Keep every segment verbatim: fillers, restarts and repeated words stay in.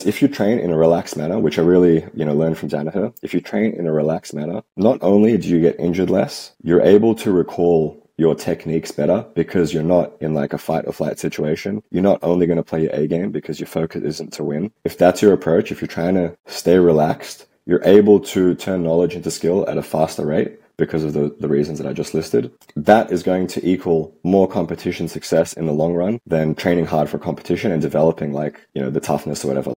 If you train in a relaxed manner, which I really, you know, learned from Danaher, if you train in a relaxed manner, not only do you get injured less, you're able to recall your techniques better because you're not in like a fight or flight situation. You're not only going to play your A game because your focus isn't to win. If that's your approach, if you're trying to stay relaxed, you're able to turn knowledge into skill at a faster rate because of the, the reasons that I just listed. That is going to equal more competition success in the long run than training hard for competition and developing like, you know, the toughness or whatever.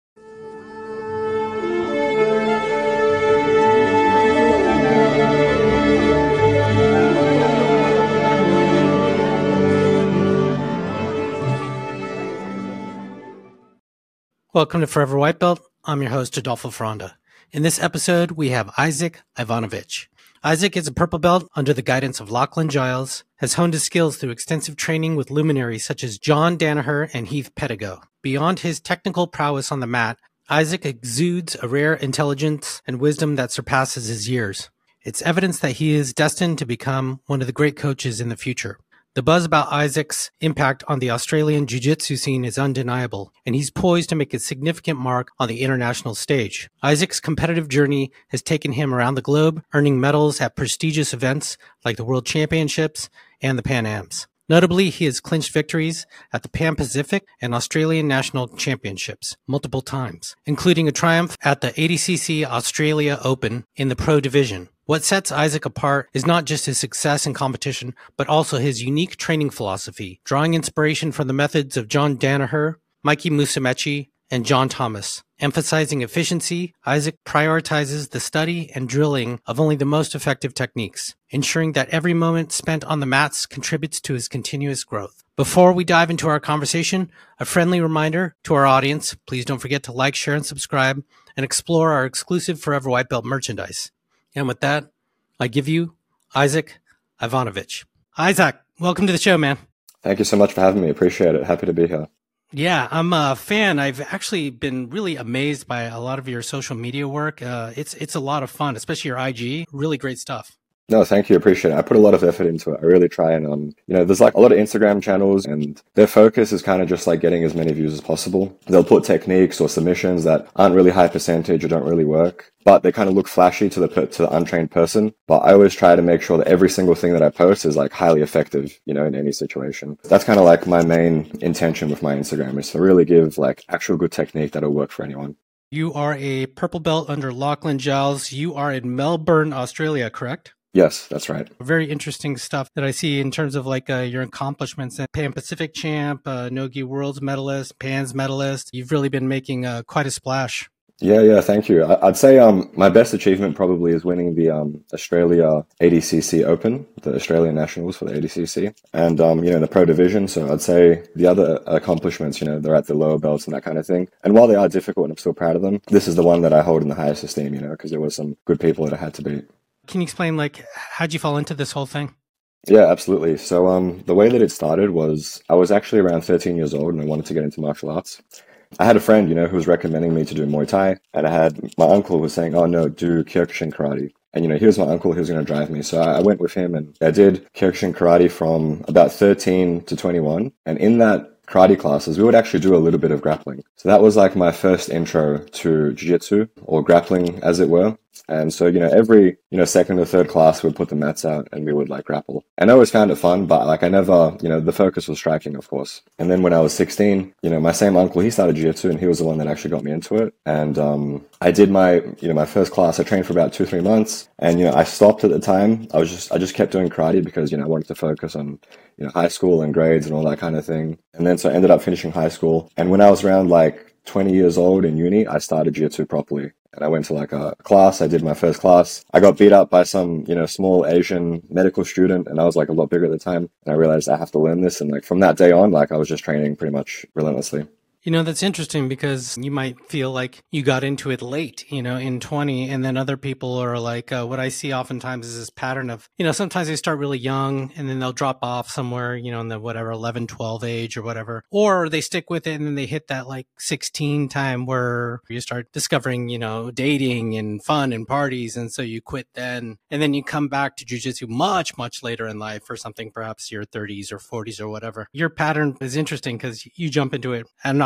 Welcome to Forever White Belt. I'm your host, Adolfo Fronda. In this episode, we have Isaac Ivanovich. Isaac is a purple belt under the guidance of Lachlan Giles, has honed his skills through extensive training with luminaries such as John Danaher and Heath Pedigo. Beyond his technical prowess on the mat, Isaac exudes a rare intelligence and wisdom that surpasses his years. It's evidence that he is destined to become one of the great coaches in the future. The buzz about Isaac's impact on the Australian jiu-jitsu scene is undeniable, and he's poised to make a significant mark on the international stage. Isaac's competitive journey has taken him around the globe, earning medals at prestigious events like the World Championships and the Pan Ams. Notably, he has clinched victories at the Pan Pacific and Australian National Championships multiple times, including a triumph at the A D C C Australia Open in the Pro Division. What sets Isaac apart is not just his success in competition, but also his unique training philosophy, drawing inspiration from the methods of John Danaher, Mikey Musumeci, and John Thomas. Emphasizing efficiency, Isaac prioritizes the study and drilling of only the most effective techniques, ensuring that every moment spent on the mats contributes to his continuous growth. Before we dive into our conversation, a friendly reminder to our audience, please don't forget to like, share, and subscribe, and explore our exclusive Forever White Belt merchandise. And with that, I give you Isaac Ivanovich. Isaac, welcome to the show, man. Thank you so much for having me. Appreciate it. Happy to be here. Yeah, I'm a fan. I've actually been really amazed by a lot of your social media work. Uh, it's it's a lot of fun, especially your I G. Really great stuff. No, thank you. Appreciate it. I put a lot of effort into it. I really try and, um, you know, there's like a lot of Instagram channels and their focus is kind of just like getting as many views as possible. They'll put techniques or submissions that aren't really high percentage or don't really work, but they kind of look flashy to the, to the untrained person. But I always try to make sure that every single thing that I post is like highly effective, you know, in any situation. That's kind of like my main intention with my Instagram is to really give like actual good technique that'll work for anyone. You are a purple belt under Lachlan Giles. You are in Melbourne, Australia, correct? Yes, that's right. Very interesting stuff that I see in terms of like uh, your accomplishments. Pan Pacific champ, uh, Nogi Worlds medalist, Pans medalist. You've really been making uh, quite a splash. Yeah, yeah, thank you. I- I'd say um my best achievement probably is winning the um Australia A D C C Open, the Australian Nationals for the A D C C, and um you know in the Pro Division. So I'd say the other accomplishments, you know, they're at the lower belts and that kind of thing. And while they are difficult, and I'm still proud of them, this is the one that I hold in the highest esteem, you know, because there were some good people that I had to beat. Can you explain, like, how'd you fall into this whole thing? Yeah, absolutely. So um, the way that it started was I was actually around thirteen years old and I wanted to get into martial arts. I had a friend, you know, who was recommending me to do Muay Thai, and I had my uncle was saying, oh no, do Kyokushin Karate. And, you know, he was my uncle, he was going to drive me. So I went with him and I did Kyokushin Karate from about thirteen to twenty-one. And in that karate classes, we would actually do a little bit of grappling. So that was like my first intro to jiu-jitsu, or grappling as it were. And so, you know, every, you know, second or third class, we'd put the mats out and we would like grapple. And I always found it fun, but like I never, you know, the focus was striking, of course. And then when I was sixteen, you know, my same uncle, he started jiu-jitsu and he was the one that actually got me into it. And um, I did my, you know, my first class. I trained for about two, three months. And, you know, I stopped at the time. I was just, I just kept doing karate because, you know, I wanted to focus on, you know, high school and grades and all that kind of thing. And then so I ended up finishing high school. And when I was around like twenty years old in uni, I started jiu-jitsu properly. And I went to like a class. I did my first class. I got beat up by some, you know, small Asian medical student, and I was like a lot bigger at the time. And I realized I have to learn this. And like from that day on, like I was just training pretty much relentlessly. You know, that's interesting because you might feel like you got into it late, you know, in twenty, and then other people are like, uh, what I see oftentimes is this pattern of, you know, sometimes they start really young and then they'll drop off somewhere, you know, in the whatever, eleven, twelve age or whatever, or they stick with it and then they hit that like sixteen time where you start discovering, you know, dating and fun and parties. And so you quit then, and then you come back to jujitsu much, much later in life or something, perhaps your thirties or forties or whatever. Your pattern is interesting because you jump into it at an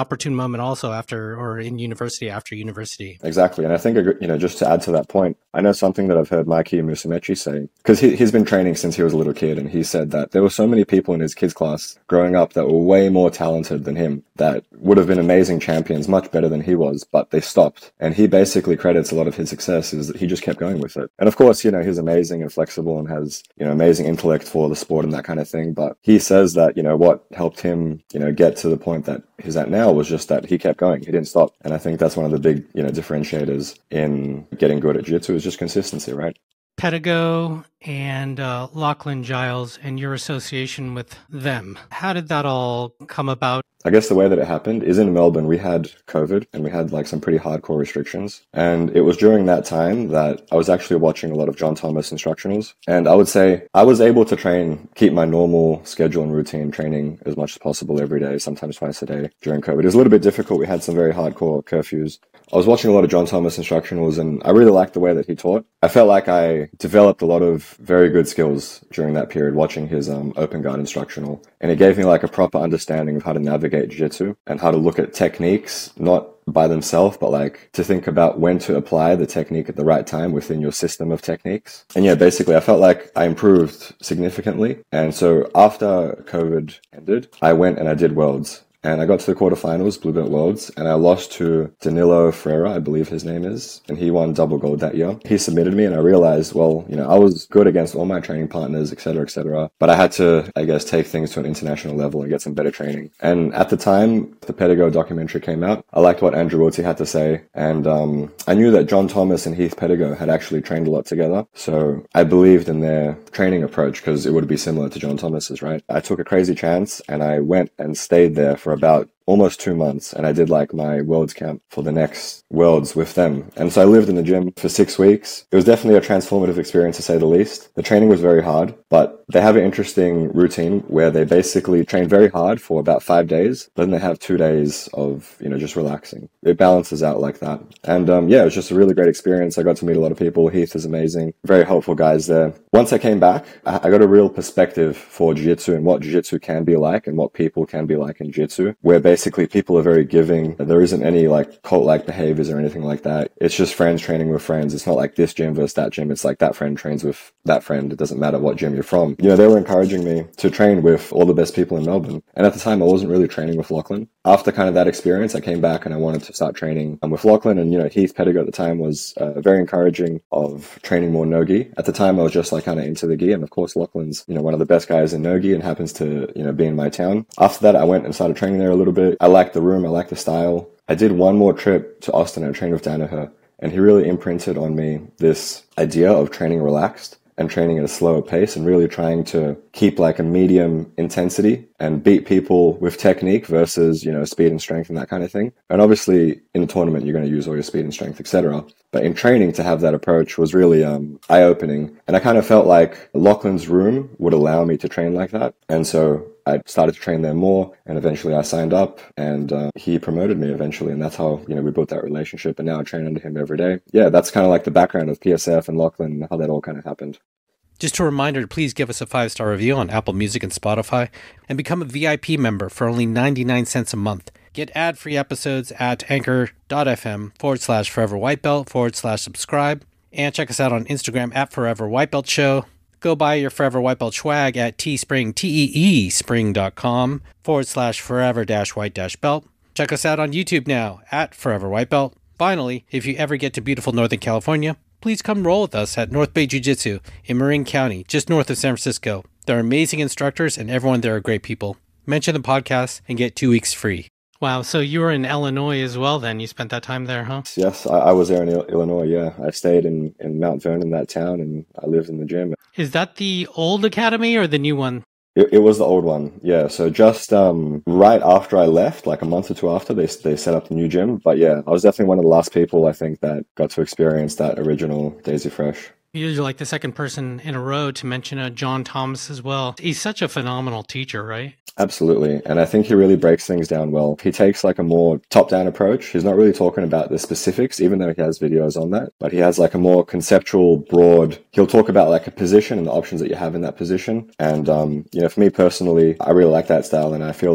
opportune moment also after, or in university after university. Exactly. And I think, you know, just to add to that point, I know something that I've heard Mikey Musumeci say, because he, he's been training since he was a little kid. And he said that there were so many people in his kids class growing up that were way more talented than him, that would have been amazing champions, much better than he was, but they stopped. And he basically credits a lot of his success is that he just kept going with it. And of course, you know, he's amazing and flexible and has, you know, amazing intellect for the sport and that kind of thing. But he says that, you know, what helped him, you know, get to the point that he's at now was just that he kept going. He didn't stop. And I think that's one of the big, you know, differentiators in getting good at jiu-jitsu is just consistency, right? Pedigo and uh, Lachlan Giles and your association with them. How did that all come about? I guess the way that it happened is in Melbourne, we had COVID and we had like some pretty hardcore restrictions. And it was during that time that I was actually watching a lot of John Thomas instructionals. And I would say I was able to train, keep my normal schedule and routine training as much as possible every day, sometimes twice a day during COVID. It was a little bit difficult. We had some very hardcore curfews. I was watching a lot of John Thomas instructionals and I really liked the way that he taught. I felt like I developed a lot of very good skills during that period watching his um, open guard instructional. And it gave me like a proper understanding of how to navigate jiu-jitsu and how to look at techniques, not by themselves, but like to think about when to apply the technique at the right time within your system of techniques. And yeah, basically I felt like I improved significantly. And so after COVID ended, I went and I did Worlds. And I got to the quarterfinals, Blue Belt Worlds, and I lost to Danilo Ferreira, I believe his name is, and he won double gold that year. He submitted me and I realized, well, you know, I was good against all my training partners, et cetera, et cetera. But I had to, I guess, take things to an international level and get some better training. And at the time, the Pedigo documentary came out. I liked what Andrew Wiltie had to say. And um, I knew that John Thomas and Heath Pedigo had actually trained a lot together. So I believed in their training approach because it would be similar to John Thomas's, right? I took a crazy chance and I went and stayed there for about almost two months. And I did like my Worlds camp for the next Worlds with them. And so I lived in the gym for six weeks. It was definitely a transformative experience to say the least. The training was very hard, but they have an interesting routine where they basically train very hard for about five days, but then they have two days of, you know, just relaxing. It balances out like that. And um, yeah, it was just a really great experience. I got to meet a lot of people. Heath is amazing. Very helpful guys there. Once I came back, I got a real perspective for jiu-jitsu and what jiu-jitsu can be like and what people can be like in jiu-jitsu, where basically people are very giving. There isn't any like cult-like behaviors or anything like that. It's just friends training with friends. It's not like this gym versus that gym. It's like that friend trains with that friend. It doesn't matter what gym you're from. You know, they were encouraging me to train with all the best people in Melbourne. And at the time, I wasn't really training with Lachlan. After kind of that experience, I came back and I wanted to start training um, with Lachlan. And, you know, Heath Pedigo at the time was uh, very encouraging of training more no-gi. At the time, I was just like kind of into the gi. And of course, Lachlan's, you know, one of the best guys in no-gi and happens to, you know, be in my town. After that, I went and started training there a little bit. I liked the room. I liked the style. I did one more trip to Austin and trained with Danaher. And he really imprinted on me this idea of training relaxed and training at a slower pace and really trying to keep like a medium intensity and beat people with technique versus, you know, speed and strength and that kind of thing. And obviously in a tournament, you're going to use all your speed and strength, et cetera. But in training, to have that approach was really um, eye-opening. And I kind of felt like Lachlan's room would allow me to train like that. And so I started to train there more, and eventually I signed up, and uh, he promoted me eventually, and that's how, you know, we built that relationship, and now I train under him every day. Yeah, that's kind of like the background of P S F and Lachlan and how that all kind of happened. Just a reminder to please give us a five-star review on Apple Music and Spotify, and become a V I P member for only ninety-nine cents a month. Get ad-free episodes at anchor.fm forward slash forever whitebelt forward slash subscribe, and check us out on Instagram at Forever Whitebelt Show. Go buy your Forever White Belt swag at Teespring, T-E-E spring.com forward slash forever dash white dash belt. Check us out on YouTube now at Forever White Belt. Finally, if you ever get to beautiful Northern California, please come roll with us at North Bay Jiu-Jitsu in Marin County, just north of San Francisco. They're amazing instructors and everyone there are great people. Mention the podcast and get two weeks free. Wow, so you were in Illinois as well then? You spent that time there, huh? Yes, I, I was there in Illinois, yeah. I stayed in, in Mount Vernon, that town, and I lived in the gym. Is that the old academy or the new one? It, it was the old one, yeah. So just um, right after I left, like a month or two after, they they set up the new gym. But yeah, I was definitely one of the last people, I think, that got to experience that original Daisy Fresh. You're like the second person in a row to mention uh, John Thomas as well. He's such a phenomenal teacher, right? Absolutely. And I think he really breaks things down well. He takes like a more top-down approach. He's not really talking about the specifics, even though he has videos on that. But he has like a more conceptual, broad... He'll talk about like a position and the options that you have in that position. And, um, you know, for me personally, I really like that style. And I feel like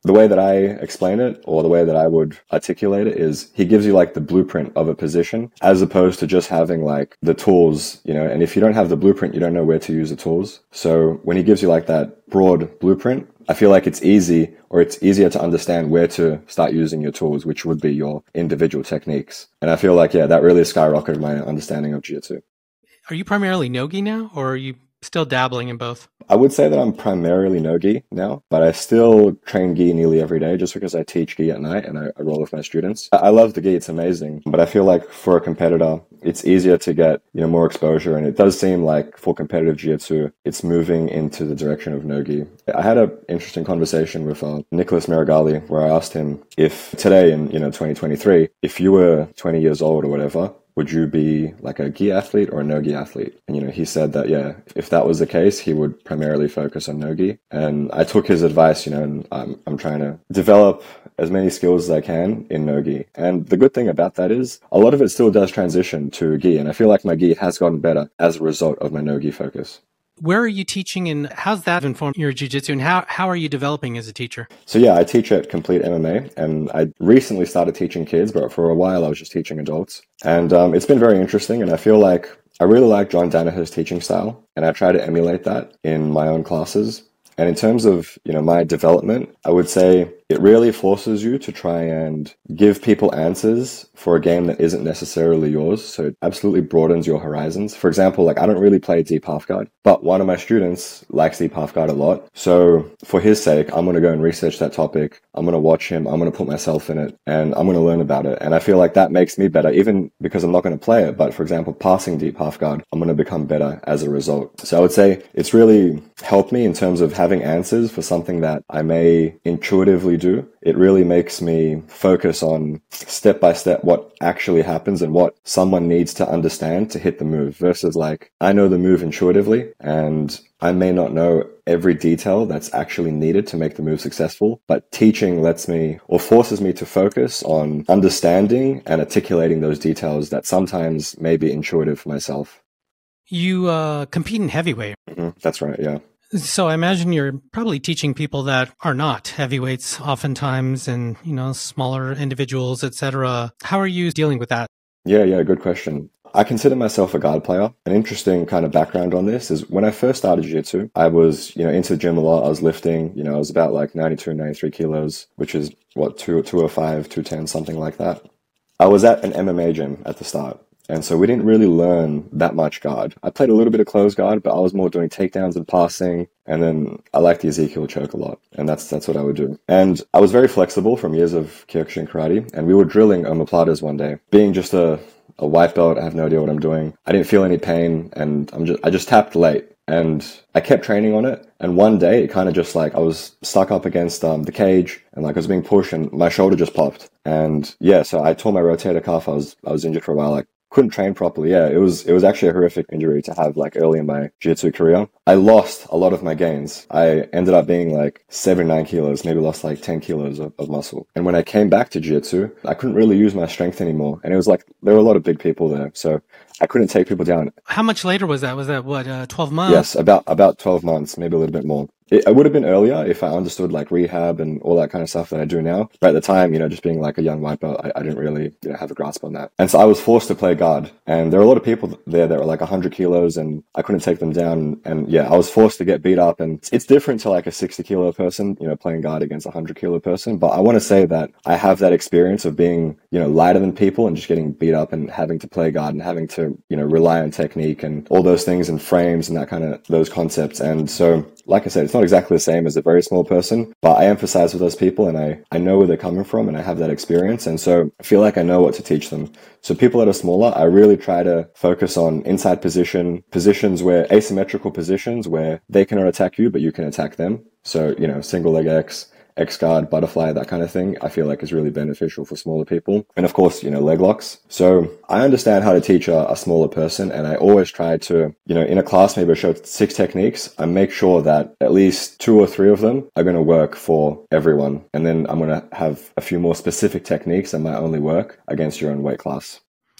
the way that I explain it, or the way that I would articulate it, is he gives you like the blueprint of a position, as opposed to just having like the tools, you know, and if you don't have the blueprint, you don't know where to use the tools. So when he gives you like that broad blueprint, I feel like it's easy, or it's easier to understand where to start using your tools, which would be your individual techniques. And I feel like, yeah, that really skyrocketed my understanding of jiu-jitsu. Are you primarily no-gi now, or are you still dabbling in both? I would say that I'm primarily no-gi now, but I still train gi nearly every day just because I teach gi at night and I, I roll with my students. I love the gi, it's amazing, but I feel like for a competitor, it's easier to get, you know, more exposure, and it does seem like for competitive jiu-jitsu, it's moving into the direction of no-gi. I had an interesting conversation with uh, Nicholas Marigali, where I asked him if today in, you know, twenty twenty-three, if you were twenty years old or whatever, would you be like a gi athlete or a no-gi athlete? And, you know, he said that, yeah, if that was the case, he would primarily focus on no-gi. And I took his advice, you know, and I'm, I'm trying to develop as many skills as I can in no-gi. And the good thing about that is a lot of it still does transition to gi. And I feel like my gi has gotten better as a result of my no-gi focus. Where are you teaching, and how's that informed your jiu-jitsu, and how, how are you developing as a teacher? So yeah, I teach at Complete M M A, and I recently started teaching kids, but for a while I was just teaching adults. And um, it's been very interesting, and I feel like I really like John Danaher's teaching style, and I try to emulate that in my own classes. And in terms of, you know, my development, I would say it really forces you to try and give people answers for a game that isn't necessarily yours. So it absolutely broadens your horizons. For example, like I don't really play deep half guard, but one of my students likes deep half guard a lot. So for his sake, I'm going to go and research that topic. I'm going to watch him. I'm going to put myself in it, and I'm going to learn about it. And I feel like that makes me better, even because I'm not going to play it. But for example, passing deep half guard, I'm going to become better as a result. So I would say it's really helped me in terms of having answers for something that I may intuitively do. It really makes me focus on step by step what actually happens and what someone needs to understand to hit the move, versus like I know the move intuitively and I may not know every detail that's actually needed to make the move successful, but teaching lets me or forces me to focus on understanding and articulating those details that sometimes may be intuitive for myself. You uh, compete in heavyweight. Mm-hmm. That's right, yeah. So I imagine you're probably teaching people that are not heavyweights oftentimes, and, you know, smaller individuals, et cetera. How are you dealing with that? Yeah, yeah, good question. I consider myself a guard player. An interesting kind of background on this is when I first started jiu-jitsu, I was, you know, into the gym a lot. I was lifting, you know, I was about like ninety-two, ninety-three kilos, which is what, two oh five, two ten, something like that. I was at an M M A gym at the start. And so we didn't really learn that much guard. I played a little bit of closed guard, but I was more doing takedowns and passing. And then I liked the Ezekiel choke a lot. And that's that's what I would do. And I was very flexible from years of Kyokushin karate. And we were drilling omoplatas one day. Being just a, a white belt, I have no idea what I'm doing. I didn't feel any pain, and I'm just I just tapped late. And I kept training on it. And one day it kind of just like I was stuck up against um, the cage, and like I was being pushed and my shoulder just popped. And yeah, so I tore my rotator cuff. I was I was injured for a while. Like, couldn't train properly. Yeah, it was it was actually a horrific injury to have like early in my jiu-jitsu career. I lost a lot of my gains. I ended up being like seventy-nine kilos, maybe lost like ten kilos of, of muscle. And when I came back to jiu-jitsu, I couldn't really use my strength anymore. And it was like, there were a lot of big people there, so I couldn't take people down. How much later was that? Was that what, uh, twelve months? Yes, about about twelve months, maybe a little bit more. It, it would have been earlier if I understood like rehab and all that kind of stuff that I do now. But at the time, you know, just being like a young white belt, I, I didn't really, you know, have a grasp on that. And so I was forced to play guard. And there were a lot of people there that were like one hundred kilos, and I couldn't take them down. And yeah, I was forced to get beat up. And it's different to like a sixty kilo person, you know, playing guard against a one hundred kilo person. But I want to say that I have that experience of being, you know, lighter than people and just getting beat up and having to play guard and having to, you know, rely on technique and all those things and frames and that kind of, those concepts. And so, like I said, it's not exactly the same as a very small person, but I empathize with those people, and I, I know where they're coming from, and I have that experience. And so I feel like I know what to teach them. So people that are smaller, I really try to focus on inside position, positions where asymmetrical positions where they cannot attack you, but you can attack them. So, you know, single leg X, X guard, butterfly, that kind of thing, I feel like is really beneficial for smaller people. And of course, you know, leg locks. So I understand how to teach a, a smaller person, and I always try to, you know, in a class, maybe I show six techniques. I make sure that at least two or three of them are going to work for everyone. And then I'm going to have a few more specific techniques that might only work against your own weight class.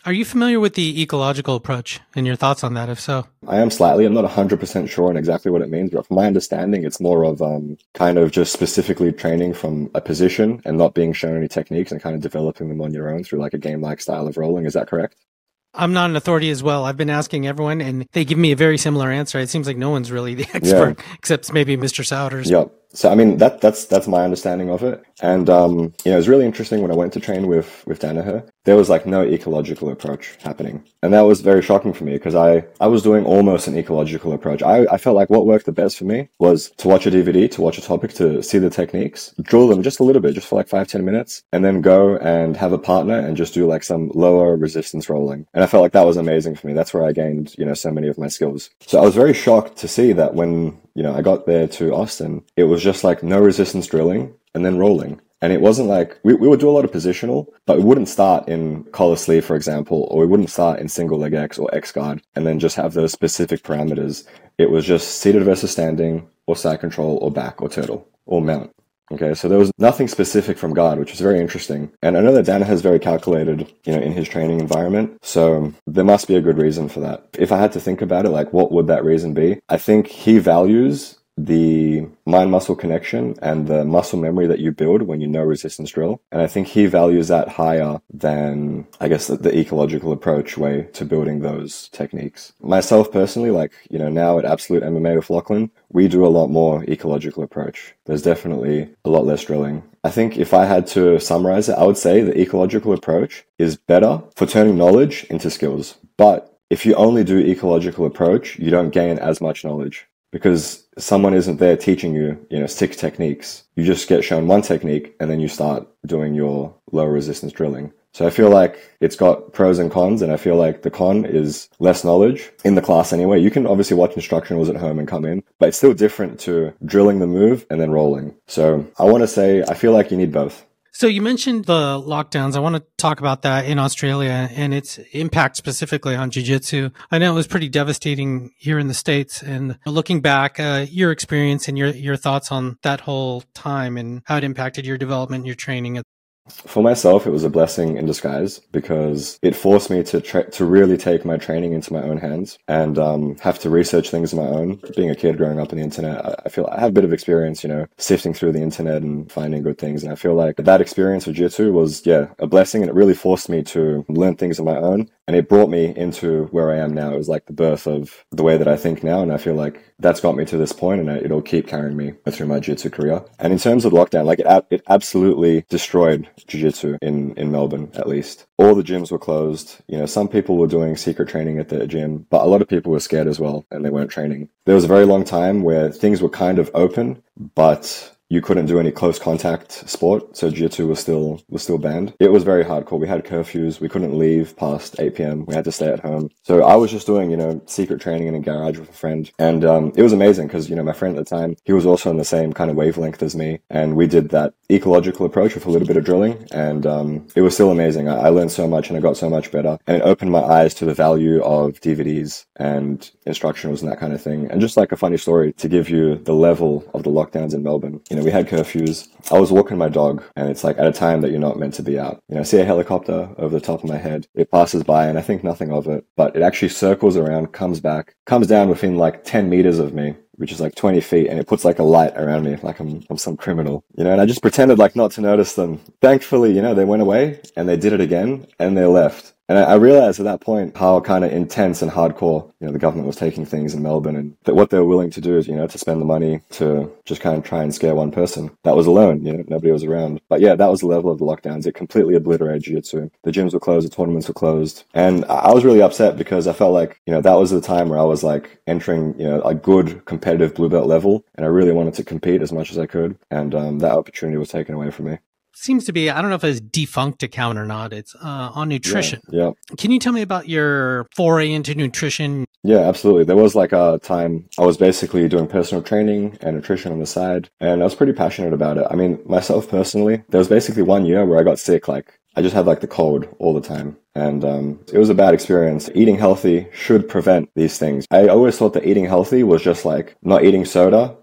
Are you familiar with the ecological approach and your thoughts on that, if so? I am slightly. I'm not one hundred percent sure on exactly what it means, but from my understanding, it's more of um, kind of just specifically training from a position and not being shown any techniques and kind of developing them on your own through like a game-like style of rolling. Is that correct? I'm not an authority as well. I've been asking everyone, and they give me a very similar answer. It seems like no one's really the expert, yeah. except maybe Mister Souders. Yep. So, I mean, that that's that's my understanding of it. And, um, you know, it was really interesting when I went to train with, with Danaher. There was like no ecological approach happening. And that was very shocking for me because I, I was doing almost an ecological approach. I, I felt like what worked the best for me was to watch a D V D, to watch a topic, to see the techniques, drill them just a little bit, just for like five, ten minutes, and then go and have a partner and just do like some lower resistance rolling. And I felt like that was amazing for me. That's where I gained, you know, so many of my skills. So I was very shocked to see that when, you know, I got there to Austin, it was just like no resistance drilling and then rolling. And it wasn't like, we, we would do a lot of positional, but we wouldn't start in collar sleeve, for example, or we wouldn't start in single leg X or X guard and then just have those specific parameters. It was just seated versus standing or side control or back or turtle or mount. Okay, so there was nothing specific from guard, which is very interesting. And I know that Danaher is very calculated, you know, in his training environment. So there must be a good reason for that. If I had to think about it, like what would that reason be? I think he values the mind-muscle connection and the muscle memory that you build when you know resistance drill. And I think he values that higher than, I guess, the, the ecological approach way to building those techniques. Myself personally, like, you know, now at Absolute M M A with Lachlan, we do a lot more ecological approach. There's definitely a lot less drilling. I think if I had to summarize it, I would say the ecological approach is better for turning knowledge into skills. But if you only do ecological approach, you don't gain as much knowledge, because someone isn't there teaching you, you know, six techniques. You just get shown one technique and then you start doing your low resistance drilling. So I feel like it's got pros and cons, and I feel like the con is less knowledge in the class anyway. You can obviously watch instructionals at home and come in, but it's still different to drilling the move and then rolling. So I want to say, I feel like you need both. So you mentioned the lockdowns. I want to talk about that in Australia and its impact specifically on jiu-jitsu. I know it was pretty devastating here in the States, and looking back, uh, your experience and your, your thoughts on that whole time and how it impacted your development, your training. For myself, it was a blessing in disguise because it forced me to tra- to really take my training into my own hands and um, have to research things on my own. Being a kid growing up on the internet, I, I feel I have a bit of experience, you know, sifting through the internet and finding good things. And I feel like that experience with jiu-jitsu was, yeah, a blessing, and it really forced me to learn things on my own. And it brought me into where I am now. It was like the birth of the way that I think now. And I feel like that's got me to this point, and it'll keep carrying me through my jiu-jitsu career. And in terms of lockdown, like it, it absolutely destroyed jiu-jitsu in, in Melbourne, at least. All the gyms were closed. You know, some people were doing secret training at their gym, but a lot of people were scared as well, and they weren't training. There was a very long time where things were kind of open, but you couldn't do any close contact sport, so jiu-jitsu was still was still banned. It was very hardcore. We had curfews. We couldn't leave past eight p.m. We had to stay at home. So I was just doing, you know, secret training in a garage with a friend, and um, it was amazing because, you know, my friend at the time, he was also on the same kind of wavelength as me, and we did that ecological approach with a little bit of drilling, and um, it was still amazing. I, I learned so much, and I got so much better, and it opened my eyes to the value of D V Ds and instructionals and that kind of thing. And just like a funny story to give you the level of the lockdowns in Melbourne, you know, we had curfews. I was walking my dog, and it's like at a time that you're not meant to be out. You know, I see a helicopter over the top of my head. It passes by, and I think nothing of it, but it actually circles around, comes back, comes down within like ten meters of me, which is like twenty feet, and it puts like a light around me, like I'm, I'm some criminal, you know, and I just pretended like not to notice them. Thankfully, you know, they went away, and they did it again, and they left. And I realized at that point how kind of intense and hardcore, you know, the government was taking things in Melbourne, and that what they were willing to do is, you know, to spend the money to just kind of try and scare one person that was alone, you know, nobody was around. But yeah, that was the level of the lockdowns. It completely obliterated jiu-jitsu. The gyms were closed, the tournaments were closed. And I was really upset because I felt like, you know, that was the time where I was like entering, you know, a good competitive blue belt level, and I really wanted to compete as much as I could. And um, that opportunity was taken away from me. Seems to be, I don't know if it's a defunct account or not. It's uh, on nutrition. Yeah, yeah. Can you tell me about your foray into nutrition? Yeah, absolutely. There was like a time I was basically doing personal training and nutrition on the side, and I was pretty passionate about it. I mean, myself personally, there was basically one year where I got sick. Like, I just had like the cold all the time. And um, it was a bad experience. Eating healthy should prevent these things. I always thought that eating healthy was just like not eating soda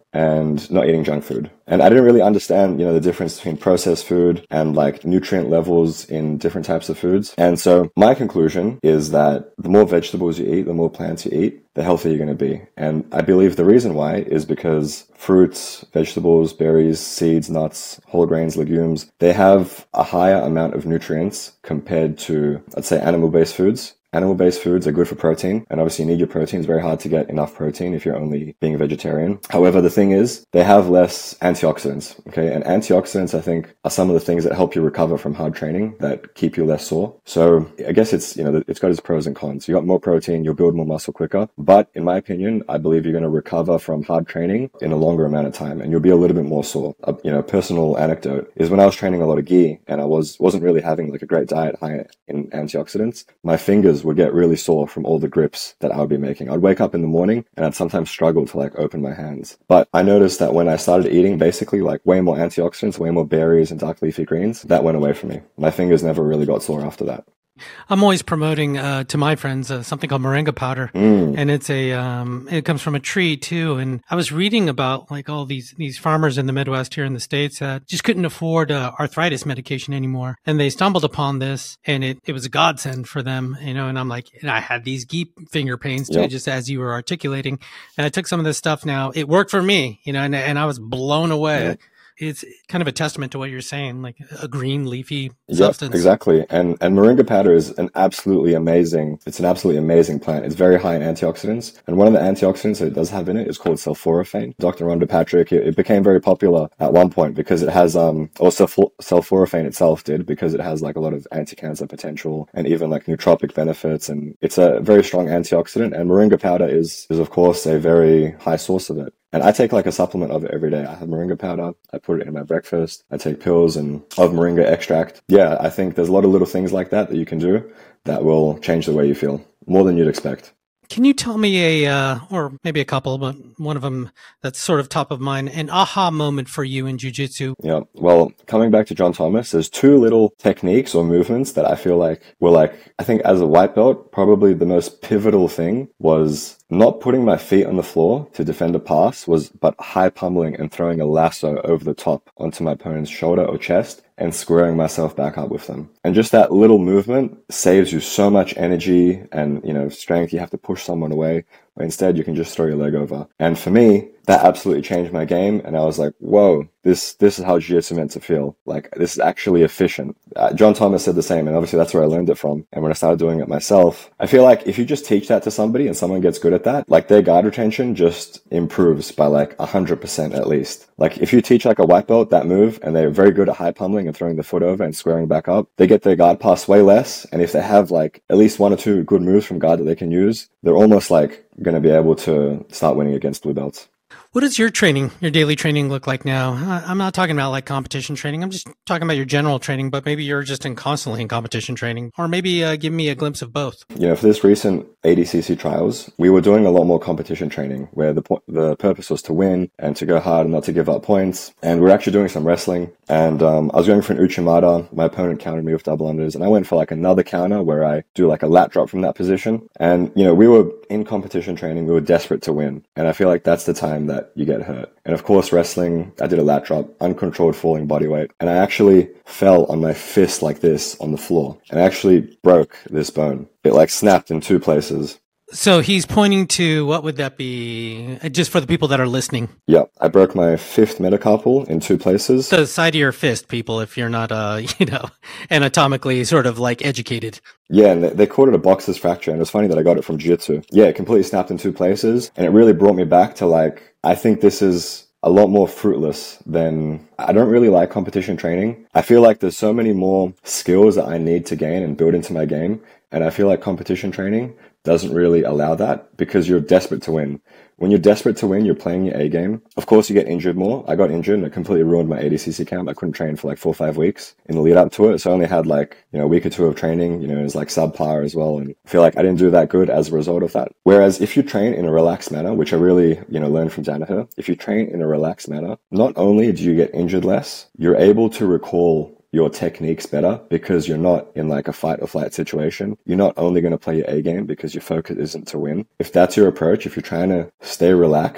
and not eating junk food. And I didn't really understand, you know, the difference between processed food and like nutrient levels in different types of foods. And so my conclusion is that the more vegetables you eat, the more plants you eat, the healthier you're going to be. And I believe the reason why is because fruits, vegetables, berries, seeds, nuts, whole grains, legumes, they have a higher amount of nutrients compared to, let's say, animal-based foods. Animal-based foods are good for protein, and obviously you need your protein. It's very hard to get enough protein if you're only being a vegetarian. However, the thing is, they have less antioxidants, okay? And antioxidants, I think, are some of the things that help you recover from hard training, that keep you less sore. So I guess it's, you know, it's got its pros and cons. You got more protein, you'll build more muscle quicker. But in my opinion, I believe you're going to recover from hard training in a longer amount of time, and you'll be a little bit more sore. A, you know, personal anecdote is when I was training a lot of gi, and I was, wasn't really having like a great diet high in antioxidants, my fingers would get really sore from all the grips that I would be making. I'd wake up in the morning and I'd sometimes struggle to like open my hands. But I noticed that when I started eating basically like way more antioxidants, way more berries and dark leafy greens, that went away from me. My fingers never really got sore after that. I'm always promoting uh, to my friends uh, something called moringa powder, mm. and it's a um, it comes from a tree too. And I was reading about like all these these farmers in the Midwest here in the States that just couldn't afford uh, arthritis medication anymore, and they stumbled upon this, and it, it was a godsend for them, you know. And I'm like, and I had these geep finger pains too, yep. just as you were articulating, and I took some of this stuff now. It worked for me, you know, and and I was blown away. Yep. It's kind of a testament to what you're saying, like a green leafy Yep, substance. Exactly. And and moringa powder is an absolutely amazing, it's an absolutely amazing plant. It's very high in antioxidants. And one of the antioxidants that it does have in it is called sulforaphane. Doctor Rhonda Patrick, it, it became very popular at one point because it has, um, or sulf- sulforaphane itself did, because it has like a lot of anti-cancer potential and even like nootropic benefits. And it's a very strong antioxidant. And moringa powder is, is of course a very high source of it. And I take like a supplement of it every day. I have moringa powder. I put it in my breakfast. I take pills and of moringa extract. Yeah, I think there's a lot of little things like that that you can do that will change the way you feel more than you'd expect. Can you tell me a, uh, or maybe a couple, but one of them that's sort of top of mind, an aha moment for you in jiu-jitsu? Yeah. Well, coming back to John Thomas, there's two little techniques or movements that I feel like were like, I think as a white belt, probably the most pivotal thing was not putting my feet on the floor to defend a pass, was but high pummeling and throwing a lasso over the top onto my opponent's shoulder or chest and squaring myself back up with them. And just that little movement saves you so much energy and, you know, strength. You have to push someone away. But instead, you can just throw your leg over. And for me, that absolutely changed my game. And I was like, whoa, this this is how jiu-jitsu meant to feel. Like, this is actually efficient. Uh, John Thomas said the same, and obviously that's where I learned it from. And when I started doing it myself, I feel like if you just teach that to somebody and someone gets good at that, like their guard retention just improves by like one hundred percent at least. Like if you teach like a white belt that move and they're very good at high pummeling and throwing the foot over and squaring back up, they get their guard pass way less. And if they have like at least one or two good moves from guard that they can use, they're almost like going to be able to start winning against blue belts. What does your training, your daily training look like now? I'm not talking about like competition training. I'm just talking about your general training, but maybe you're just in constantly in competition training, or maybe uh, give me a glimpse of both. You know, for this recent A D C C trials, we were doing a lot more competition training where the po- the purpose was to win and to go hard and not to give up points. And we we're actually doing some wrestling. And um, I was going for an Uchimata. My opponent countered me with double unders. And I went for like another counter where I do like a lat drop from that position. And, you know, we were in competition training. We were desperate to win. And I feel like that's the time that you get hurt. And of course, wrestling, I did a lat drop, uncontrolled falling body weight. And I actually fell on my fist like this on the floor. And I actually broke this bone. It like snapped in two places. So he's pointing to, what would that be? Just for the people that are listening. Yeah, I broke my fifth metacarpal in two places. The side of your fist, people, if you're not, uh, you know, anatomically sort of like educated. Yeah, and they, they called it a boxer's fracture, and it's funny that I got it from jiu-jitsu. Yeah, it completely snapped in two places, and it really brought me back to like, I think this is a lot more fruitless than, I don't really like competition training. I feel like there's so many more skills that I need to gain and build into my game, and I feel like competition training doesn't really allow that because you're desperate to win. When you're desperate to win, you're playing your A game. Of course, you get injured more. I got injured and it completely ruined my A D C C camp. I couldn't train for like four or five weeks in the lead up to it. So I only had like, you know, a week or two of training. You know, it was like subpar as well. And I feel like I didn't do that good as a result of that. Whereas if you train in a relaxed manner, which I really, you know, learned from Danaher, if you train in a relaxed manner, not only do you get injured less, you're able to recall your techniques better because you're not in like a fight or flight situation. You're not only going to play your A game because your focus isn't to win. If that's your approach, if you're trying to stay relaxed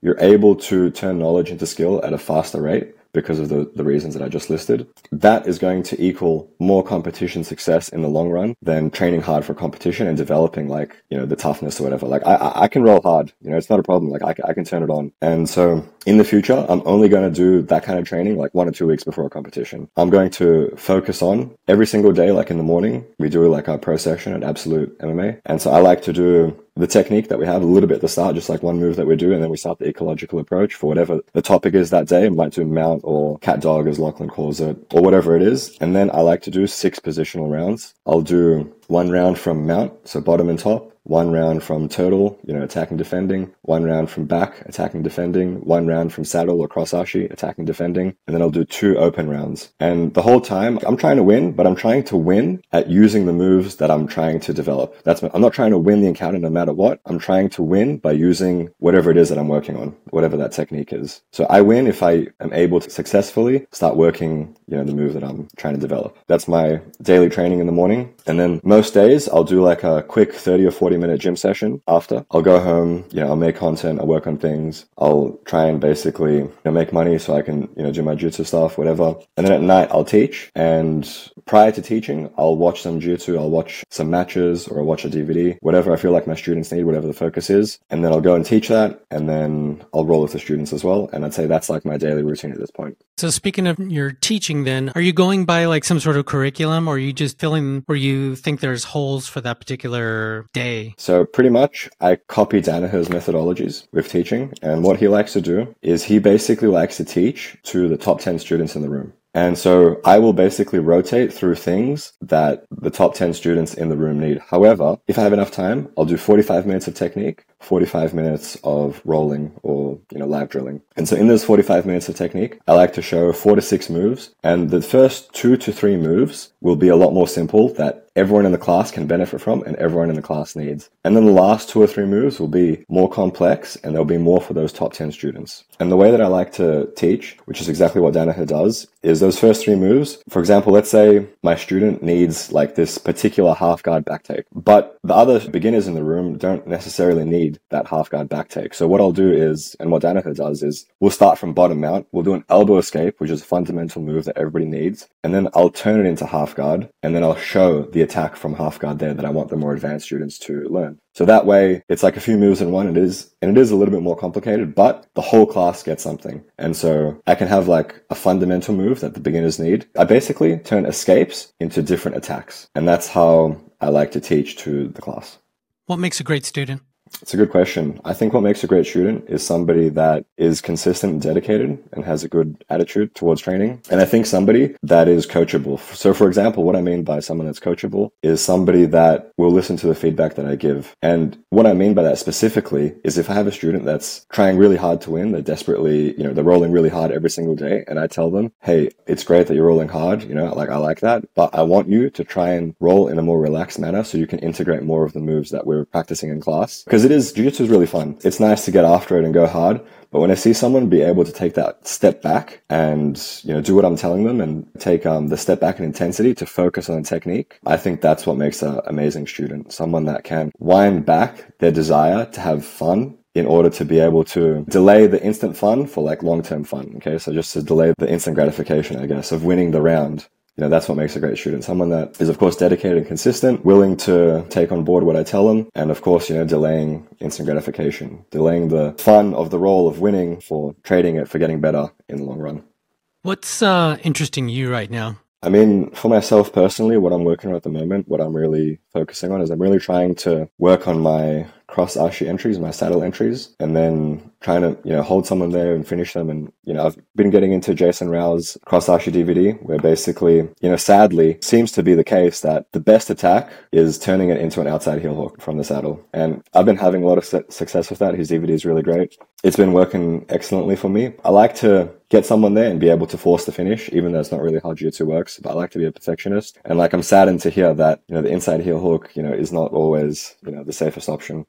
you're able to turn knowledge into skill at a faster rate because of the, the reasons that I just listed, that is going to equal more competition success in the long run than training hard for competition and developing like, you know, the toughness or whatever. Like I, I can roll hard, you know, it's not a problem. Like I, I can turn it on. And so in the future, I'm only going to do that kind of training like one or two weeks before a competition. I'm going to focus on every single day, like in the morning, we do like our pro section at Absolute M M A. And so I like to do the technique that we have a little bit at the start, just like one move that we do, and then we start the ecological approach for whatever the topic is that day. I might do mount or cat dog, as Lachlan calls it, or whatever it is. And then I like to do six positional rounds. I'll do one round from mount, so bottom and top, one round from turtle, you know, attacking, defending, one round from back, attacking, defending, one round from saddle or cross ashi, attacking, defending, and then I'll do two open rounds. And the whole time I'm trying to win, but I'm trying to win at using the moves that I'm trying to develop. That's my, I'm not trying to win the encounter no matter what. I'm trying to win by using whatever it is that I'm working on, whatever that technique is. So I win if I am able to successfully start working, you know, the move that I'm trying to develop. That's my daily training in the morning. And then most days I'll do like a quick thirty or forty minute gym session after. I'll go home, you know, I'll make content, I'll work on things. I'll try and basically, you know, make money so I can, you know, do my jiu-jitsu stuff, whatever. And then at night I'll teach. And prior to teaching, I'll watch some jiu-jitsu, I'll watch some matches, or I'll watch a D V D, whatever I feel like my students need, whatever the focus is. And then I'll go and teach that. And then I'll roll with the students as well. And I'd say that's like my daily routine at this point. So speaking of your teaching then, are you going by like some sort of curriculum, or are you just filling where you think there's holes for that particular day? So pretty much I copy Danaher's methodologies with teaching. And what he likes to do is he basically likes to teach to the top ten students in the room. And so I will basically rotate through things that the top ten students in the room need. However, if I have enough time, I'll do forty-five minutes of technique, forty-five minutes of rolling or, you know, live drilling. And so in those forty-five minutes of technique, I like to show four to six moves. And the first two to three moves will be a lot more simple that everyone in the class can benefit from and everyone in the class needs. And then the last two or three moves will be more complex and there'll be more for those top ten students. And the way that I like to teach, which is exactly what Danaher does, is those first three moves. For example, let's say my student needs like this particular half guard back take, but the other beginners in the room don't necessarily need that half guard back take. So what I'll do is, and what Danaher does is, we'll start from bottom mount. We'll do an elbow escape, which is a fundamental move that everybody needs. And then I'll turn it into half guard. And then I'll show the attack from half guard there that I want the more advanced students to learn. So that way it's like a few moves in one. It is, and it is a little bit more complicated, but the whole class gets something. And so I can have like a fundamental move that the beginners need. I basically turn escapes into different attacks. And that's how I like to teach to the class. What makes a great student? It's a good question. I think what makes a great student is somebody that is consistent and dedicated and has a good attitude towards training. And I think somebody that is coachable. So for example, what I mean by someone that's coachable is somebody that will listen to the feedback that I give. And what I mean by that specifically is if I have a student that's trying really hard to win, they're desperately, you know, they're rolling really hard every single day. And I tell them, hey, it's great that you're rolling hard. You know, like I like that, but I want you to try and roll in a more relaxed manner so you can integrate more of the moves that we're practicing in class. Because it is, jiu-jitsu is really fun. It's nice to get after it and go hard. But when I see someone be able to take that step back and, you know, do what I'm telling them and take um, the step back in intensity to focus on technique, I think that's what makes an amazing student. Someone that can wind back their desire to have fun in order to be able to delay the instant fun for like long-term fun. Okay. So just to delay the instant gratification, I guess, of winning the round. You know, that's what makes a great student. Someone that is, of course, dedicated and consistent, willing to take on board what I tell them. And of course, you know, delaying instant gratification, delaying the fun of the role of winning for trading it for getting better in the long run. What's uh, interesting you right now? I mean, for myself personally, what I'm working on at the moment, what I'm really focusing on is I'm really trying to work on my cross ashi entries, my saddle entries, and then trying to, you know, hold someone there and finish them. And, you know, I've been getting into Jason Rao's cross ashi D V D, where basically, you know, sadly seems to be the case that the best attack is turning it into an outside heel hook from the saddle. And I've been having a lot of su- success with that. His D V D is really great. It's been working excellently for me. I like to get someone there and be able to force the finish, even though it's not really how jiu-jitsu works, but I like to be a perfectionist. And like, I'm saddened to hear that, you know, the inside heel hook, you know, is not always, you know, the safest option.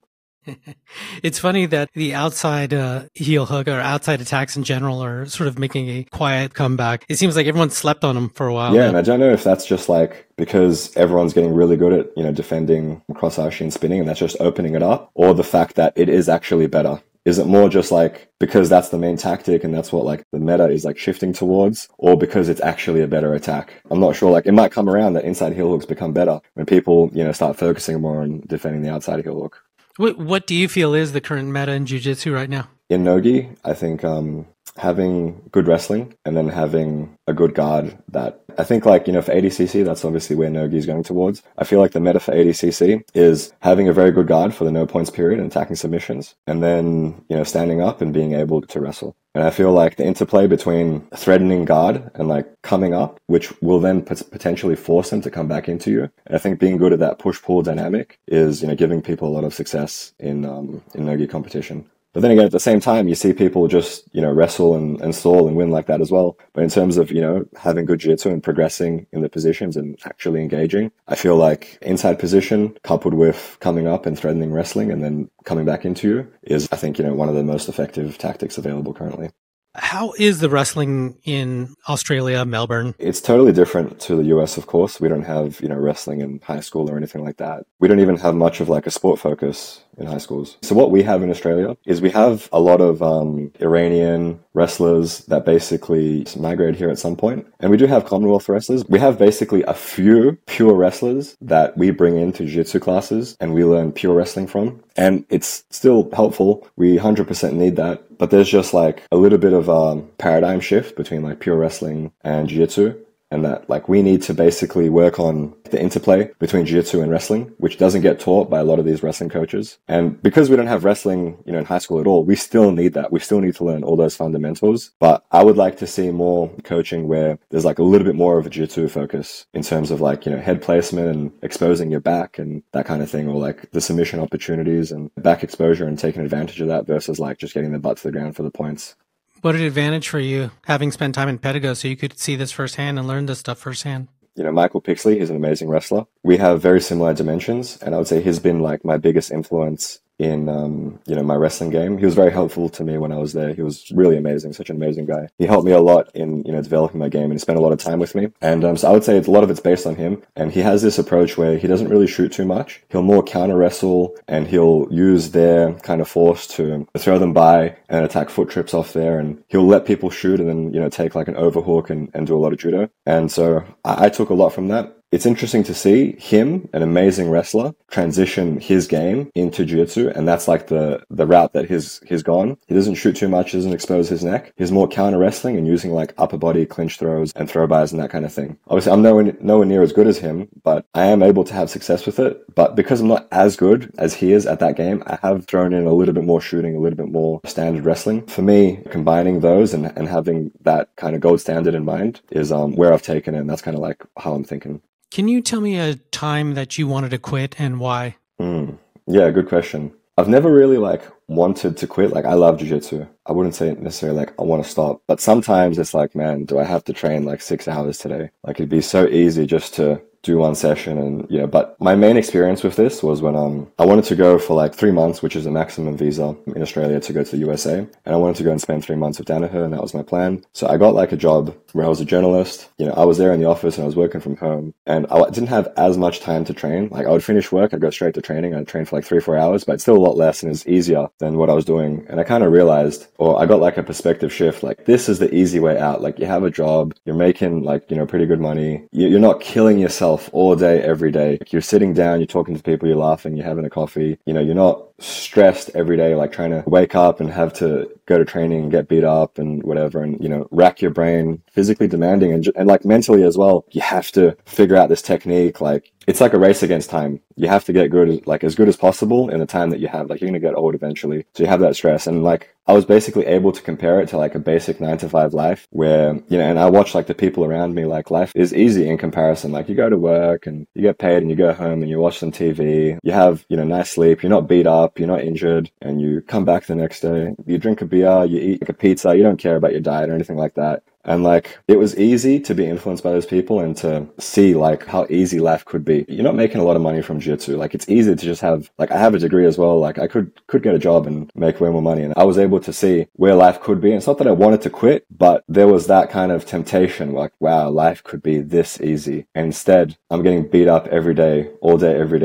It's funny that the outside uh, heel hook or outside attacks in general are sort of making a quiet comeback. It seems like everyone slept on them for a while. Yeah, now. and I don't know if that's just like because everyone's getting really good at, you know, defending cross ashi and spinning, and that's just opening it up, or the fact that it is actually better. Is it more just like because that's the main tactic and that's what like the meta is like shifting towards, or because it's actually a better attack? I'm not sure. Like it might come around that inside heel hooks become better when people, you know, start focusing more on defending the outside heel hook. What, what do you feel is the current meta in jiu-jitsu right now? In Nogi, I think um, having good wrestling and then having a good guard that I think like, you know, for A D C C, that's obviously where Nogi is going towards. I feel like the meta for A D C C is having a very good guard for the no points period and attacking submissions, and then, you know, standing up and being able to wrestle. And I feel like the interplay between threatening guard and like coming up, which will then pot- potentially force them to come back into you. And I think being good at that push-pull dynamic is, you know, giving people a lot of success in, um, in Nogi competition. But then again, at the same time, you see people just, you know, wrestle and, and stall and win like that as well. But in terms of, you know, having good jiu-jitsu and progressing in the positions and actually engaging, I feel like inside position coupled with coming up and threatening wrestling and then coming back into you is, I think, you know, one of the most effective tactics available currently. How is the wrestling in Australia, Melbourne? It's totally different to the U S, of course. We don't have, you know, wrestling in high school or anything like that. We don't even have much of like a sport focus in high schools. So what we have in Australia is we have a lot of um, Iranian wrestlers that basically migrated here at some point. And we do have Commonwealth wrestlers. We have basically a few pure wrestlers that we bring into jiu-jitsu classes and we learn pure wrestling from. And it's still helpful. We one hundred percent need that. But there's just like a little bit of a paradigm shift between like pure wrestling and jiu-jitsu. And that like we need to basically work on the interplay between jiu-jitsu and wrestling, which doesn't get taught by a lot of these wrestling coaches. And because we don't have wrestling, you know, in high school at all, we still need that. We still need to learn all those fundamentals. But I would like to see more coaching where there's like a little bit more of a jiu-jitsu focus in terms of like, you know, head placement and exposing your back and that kind of thing, or like the submission opportunities and back exposure and taking advantage of that versus like just getting the butt to the ground for the points. What an advantage for you, having spent time in Pedigo, so you could see this firsthand and learn this stuff firsthand. You know, Michael Pixley, he's an amazing wrestler. We have very similar dimensions, and I would say he's been like my biggest influence in, um, you know, my wrestling game. He was very helpful to me when I was there. He was really amazing, such an amazing guy. He helped me a lot in, you know, developing my game and he spent a lot of time with me. And um, so I would say it's, a lot of it's based on him. And he has this approach where he doesn't really shoot too much. He'll more counter wrestle and he'll use their kind of force to throw them by and attack foot trips off there. And he'll let people shoot and then, you know, take like an overhook and, and do a lot of judo. And so I, I took a lot from that. It's interesting to see him, an amazing wrestler, transition his game into jiu-jitsu, and that's like the, the route that he's, he's gone. He doesn't shoot too much, doesn't expose his neck. He's more counter wrestling and using like upper body clinch throws and throw bys and that kind of thing. Obviously, I'm nowhere, nowhere near as good as him, but I am able to have success with it. But because I'm not as good as he is at that game, I have thrown in a little bit more shooting, a little bit more standard wrestling. For me, combining those and, and having that kind of gold standard in mind is um, where I've taken it, and that's kind of like how I'm thinking. Can you tell me a time that you wanted to quit and why? Mm, yeah, good question. I've never really like wanted to quit. Like I love jiu-jitsu. I wouldn't say necessarily like I want to stop, but sometimes it's like, man, do I have to train like six hours today? Like it'd be so easy just to do one session and, you know, but my main experience with this was when um I wanted to go for like three months, which is a maximum visa in Australia to go to the U S A. And I wanted to go and spend three months with Danaher, and that was my plan. So I got like a job where I was a journalist. You know, I was there in the office and I was working from home, and I didn't have as much time to train. Like I would finish work, I'd go straight to training. I'd train for like three, four hours, but it's still a lot less and it's easier than what I was doing. And I kind of realized, or I got like a perspective shift, like this is the easy way out. Like you have a job, you're making like, you know, pretty good money. You're not killing yourself all day, every day. Like you're sitting down, you're talking to people, you're laughing, you're having a coffee. You know, you're not stressed every day, like trying to wake up and have to go to training and get beat up and whatever, and, you know, rack your brain, physically demanding and, and like mentally as well. You have to figure out this technique. Like it's like a race against time. You have to get good, like as good as possible in the time that you have. Like you're going to get old eventually. So you have that stress. And like I was basically able to compare it to like a basic nine to five life where, you know, and I watch like the people around me, like life is easy in comparison. Like you go to work and you get paid and you go home and you watch some T V. You have, you know, nice sleep. You're not beat up. You're not injured. And you come back the next day. You drink a beer. You eat like a pizza. You don't care about your diet or anything like that. And like, it was easy to be influenced by those people and to see like how easy life could be. You're not making a lot of money from jiu-jitsu. Like it's easy to just have, like I have a degree as well. Like I could, could get a job and make way more money. And I was able to see where life could be. And it's not that I wanted to quit, but there was that kind of temptation. Like, wow, life could be this easy. And instead I'm getting beat up every day, all day, every day.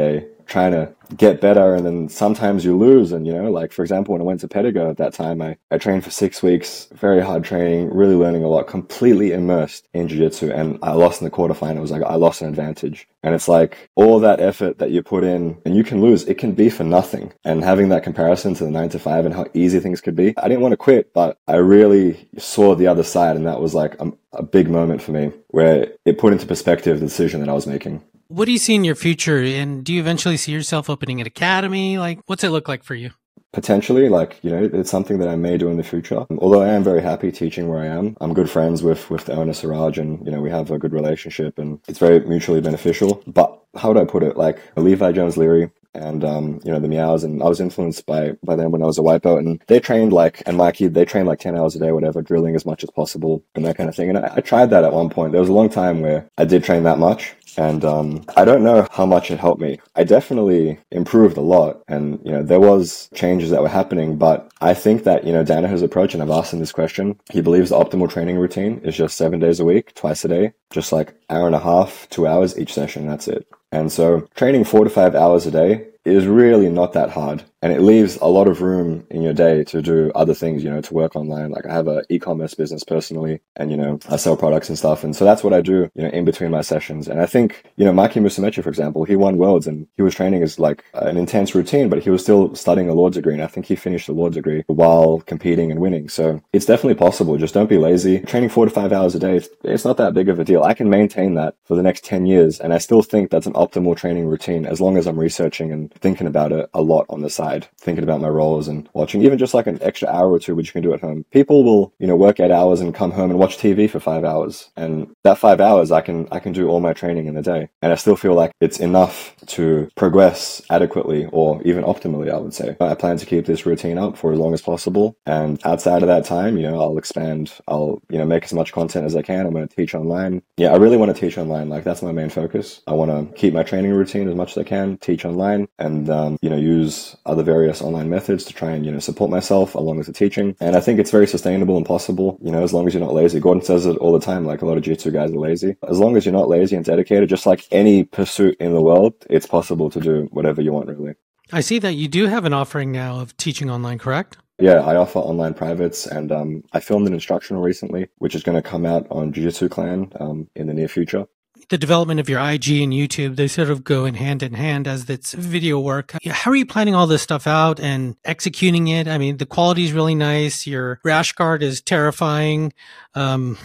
trying to get better, and then sometimes you lose. And, you know, like, for example, when I went to Pedigo at that time, I, I trained for six weeks, very hard training, really learning a lot, completely immersed in jiu-jitsu. And I lost in the quarterfinals. Like, I lost an advantage. And it's like all that effort that you put in and you can lose, it can be for nothing. And having that comparison to the nine to five and how easy things could be, I didn't want to quit, but I really saw the other side. And that was like a, a big moment for me where it put into perspective the decision that I was making. What do you see in your future? And do you eventually see yourself opening an academy? Like, what's it look like for you? Potentially, like, you know, it's something that I may do in the future. Although I am very happy teaching where I am. I'm good friends with, with the owner, Siraj, and, you know, we have a good relationship and it's very mutually beneficial. But how would I put it? Like, Levi Jones Leary and, um, you know, the Meows, and I was influenced by, by them when I was a white belt, and they trained like, and Mikey, they trained like ten hours a day, whatever, drilling as much as possible and that kind of thing. And I, I tried that at one point. There was a long time where I did train that much. And um, I don't know how much it helped me. I definitely improved a lot. And, you know, there was changes that were happening. But I think that, you know, Danaher's approach, and I've asked him this question, he believes the optimal training routine is just seven days a week, twice a day, just like hour and a half, two hours each session. That's it. And so training four to five hours a day is really not that hard. And it leaves a lot of room in your day to do other things, you know, to work online. Like, I have an e-commerce business personally, and, you know, I sell products and stuff. And so that's what I do, you know, in between my sessions. And I think, you know, Maki Musumeci, for example, he won Worlds and he was training as like an intense routine, but he was still studying a law degree. And I think he finished the law degree while competing and winning. So it's definitely possible. Just don't be lazy. Training four to five hours a day, it's, it's not that big of a deal. I can maintain that for the next ten years. And I still think that's an optimal training routine as long as I'm researching and thinking about it a lot on the side, thinking about my roles and watching even just like an extra hour or two, which you can do at home. People will, you know, work eight hours and come home and watch T V for five hours. And that five hours, I can, I can do all my training in a day. And I still feel like it's enough to progress adequately or even optimally, I would say. I plan to keep this routine up for as long as possible. And outside of that time, you know, I'll expand, I'll, you know, make as much content as I can. I'm going to teach online. Yeah, I really want to teach online. Like, that's my main focus. I want to keep my training routine as much as I can, teach online, and, um, you know, use other various online methods to try and, you know, support myself along with the teaching. And I think it's very sustainable and possible, you know, as long as you're not lazy. Gordon says it all the time, like, a lot of jiu-jitsu guys are lazy. As long as you're not lazy and dedicated, just like any pursuit in the world, it's possible to do whatever you want, really. I see that you do have an offering now of teaching online, correct? Yeah, I offer online privates, and um, I filmed an instructional recently, which is going to come out on Jiu-Jitsu Clan um, in the near future. The development of your I G and YouTube, they sort of go in hand in hand as it's video work. How are you planning all this stuff out and executing it? I mean, the quality is really nice. Your rash guard is terrifying. Um,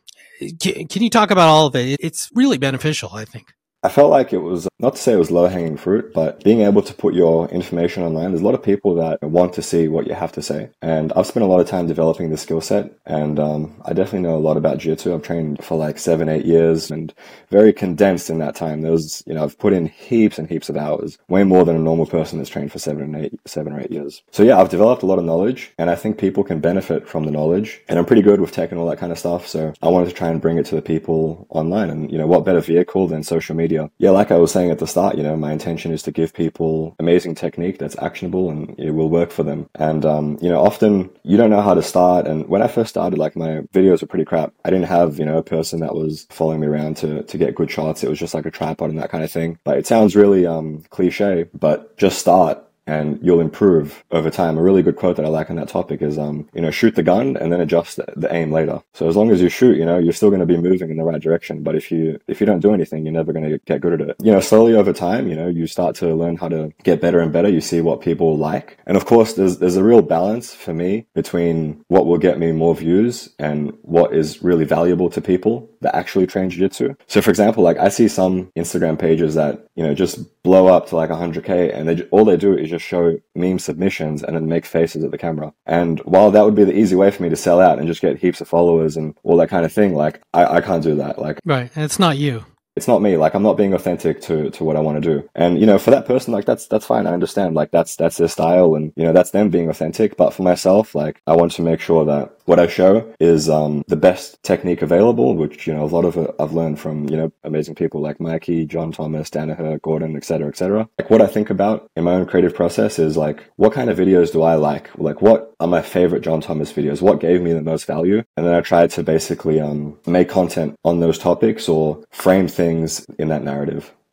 can, can you talk about all of it? It's really beneficial, I think. I felt like it was, not to say it was low-hanging fruit, but being able to put your information online, there's a lot of people that want to see what you have to say. And I've spent a lot of time developing the skill set, and um, I definitely know a lot about jiu-jitsu. I've trained for like seven, eight years, and very condensed in that time. There was, you know, I've put in heaps and heaps of hours, way more than a normal person that's trained for seven and eight, seven or eight years. So yeah, I've developed a lot of knowledge, and I think people can benefit from the knowledge. And I'm pretty good with tech and all that kind of stuff, so I wanted to try and bring it to the people online. And, you know, what better vehicle than social media? Yeah, like I was saying at the start, you know, my intention is to give people amazing technique that's actionable and it will work for them. And, um, you know, often you don't know how to start. And when I first started, like, my videos were pretty crap. I didn't have, you know, a person that was following me around to, to get good shots. It was just like a tripod and that kind of thing. But it sounds really um, cliche, but just start and you'll improve over time. A really good quote that I like on that topic is, um, you know, shoot the gun and then adjust the, the aim later. So as long as you shoot, you know, you're still going to be moving in the right direction. But if you, if you don't do anything, you're never going to get good at it. You know, slowly over time, you know, you start to learn how to get better and better. You see what people like. And of course, there's, there's a real balance for me between what will get me more views and what is really valuable to people that actually train jiu-jitsu. So for example, like, I see some Instagram pages that, you know, just blow up to like one hundred K, and they, all they do is just show meme submissions and then make faces at the camera. And while that would be the easy way for me to sell out and just get heaps of followers and all that kind of thing, like, I, I can't do that. Like, right. And it's not you. It's not me. Like, I'm not being authentic to, to what I want to do. And, you know, for that person, like, that's, that's fine. I understand. Like, that's, that's their style and, you know, that's them being authentic. But for myself, like, I want to make sure that what I show is, um, the best technique available, which, you know, a lot of it I've learned from, you know, amazing people like Mikey, John Thomas, Danaher, Gordon, et cetera, et cetera. Like, what I think about in my own creative process is, like, what kind of videos do I like? Like, what are my favorite John Thomas videos? What gave me the most value? And then I try to basically, um, make content on those topics or frame things in that narrative.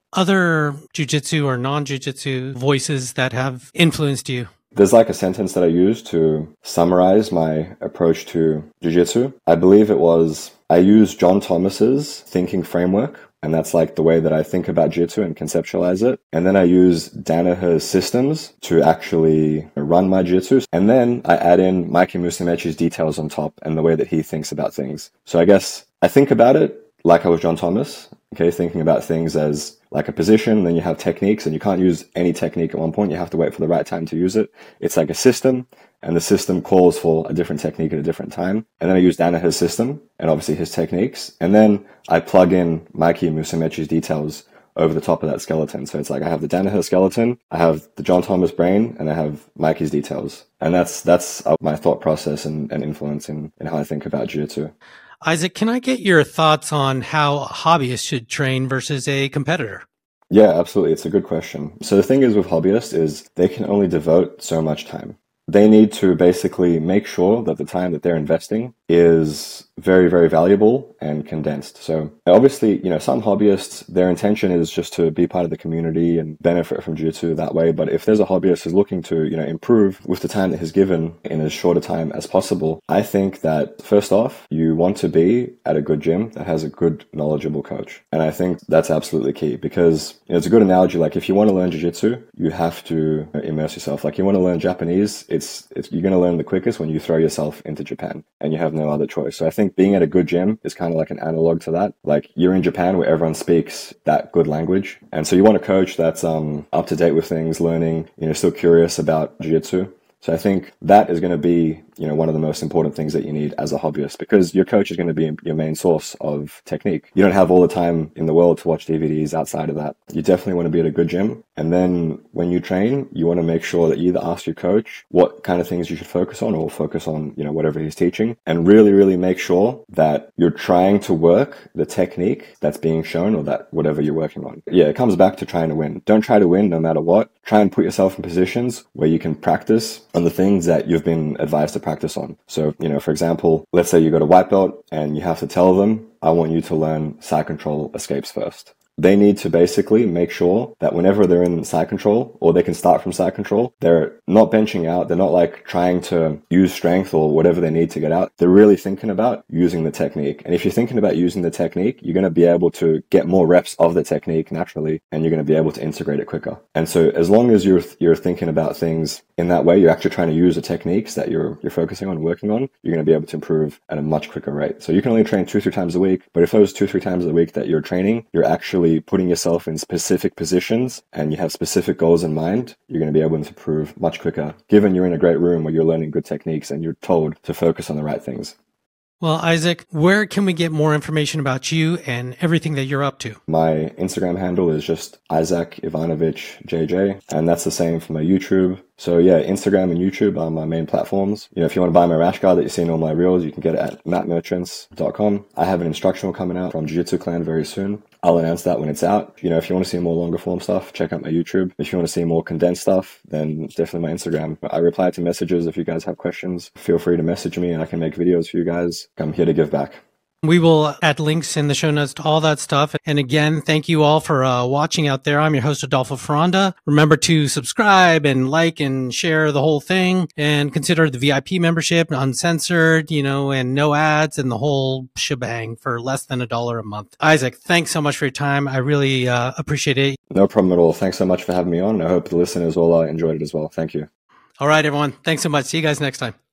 other jujitsu or non-jujitsu voices that have influenced you? There's like a sentence that I use to summarize my approach to jiu-jitsu. I believe it was, I use John Thomas's thinking framework, and that's like the way that I think about jiu-jitsu and conceptualize it. And then I use Danaher's systems to actually run my jiu-jitsu. And then I add in Mikey Musumeci's details on top and the way that he thinks about things. So I guess I think about it like I was John Thomas, okay, thinking about things as like a position, then you have techniques, and you can't use any technique at one point. You have to wait for the right time to use it. It's like a system, and the system calls for a different technique at a different time. And then I use Danaher's system, and obviously his techniques. And then I plug in Mikey Musumeci's details over the top of that skeleton. So it's like I have the Danaher skeleton, I have the John Thomas brain, and I have Mikey's details. And that's that's my thought process and, and influence in, in how I think about jiu-jitsu. Isaac, can I get your thoughts on how hobbyists should train versus a competitor? Yeah, absolutely. It's a good question. So the thing is with hobbyists is they can only devote so much time. They need to basically make sure that the time that they're investing is very, very valuable and condensed. So obviously, you know, some hobbyists, their intention is just to be part of the community and benefit from jiu-jitsu that way. But if there's a hobbyist who's looking to, you know, improve with the time that he's given in as short a time as possible, I think that first off, you want to be at a good gym that has a good, knowledgeable coach. And I think that's absolutely key because, you know, it's a good analogy. Like if you want to learn jiu-jitsu, you have to immerse yourself. Like you want to learn Japanese, it's, it's you're going to learn the quickest when you throw yourself into Japan and you have no other choice. So I think being at a good gym is kind of like an analog to that. Like you're in Japan where everyone speaks that good language. And so you want a coach that's um, up to date with things, learning, you know, still curious about jiu-jitsu. So I think that is going to be, you know, one of the most important things that you need as a hobbyist because your coach is going to be your main source of technique. You don't have all the time in the world to watch D V Ds outside of that. You definitely want to be at a good gym. And then when you train, you want to make sure that you either ask your coach what kind of things you should focus on or focus on, you know, whatever he's teaching and really, really make sure that you're trying to work the technique that's being shown or that whatever you're working on. Yeah, it comes back to trying to win. Don't try to win no matter what. Try and put yourself in positions where you can practice on the things that you've been advised to practice on. So, you know, for example, let's say you got a white belt and you have to tell them, I want you to learn side control escapes first. They need to basically make sure that whenever they're in side control or they can start from side control, they're not benching out. They're not like trying to use strength or whatever they need to get out. They're really thinking about using the technique. And if you're thinking about using the technique, you're going to be able to get more reps of the technique naturally, and you're going to be able to integrate it quicker. And so as long as you're, you're thinking about things in that way, you're actually trying to use the techniques that you're, you're focusing on, working on, you're going to be able to improve at a much quicker rate. So you can only train two, three times a week, but if those two, three times a week that you're training, you're actually putting yourself in specific positions and you have specific goals in mind, you're going to be able to improve much quicker, given you're in a great room where you're learning good techniques and you're told to focus on the right things. Well, Isaac, where can we get more information about you and everything that you're up to? My Instagram handle is just Isaac Ivanovich J J, and that's the same for my YouTube. So yeah, Instagram and YouTube are my main platforms. You know, if you want to buy my rash guard that you see in all my reels, you can get it at matt merchants dot com. I have an instructional coming out from Jiu-Jitsu Clan very soon. I'll announce that when it's out. You know, if you want to see more longer form stuff, check out my YouTube. If you want to see more condensed stuff, then definitely my Instagram. I reply to messages. If you guys have questions, feel free to message me and I can make videos for you guys. I'm here to give back. We will add links in the show notes to all that stuff. And again, thank you all for uh, watching out there. I'm your host, Adolfo Ferranda. Remember to subscribe and like and share the whole thing and consider the V I P membership, uncensored, you know, and no ads and the whole shebang for less than a dollar a month. Isaac, thanks so much for your time. I really uh, appreciate it. No problem at all. Thanks so much for having me on. I hope the listeners all uh, enjoyed it as well. Thank you. All right, everyone. Thanks so much. See you guys next time.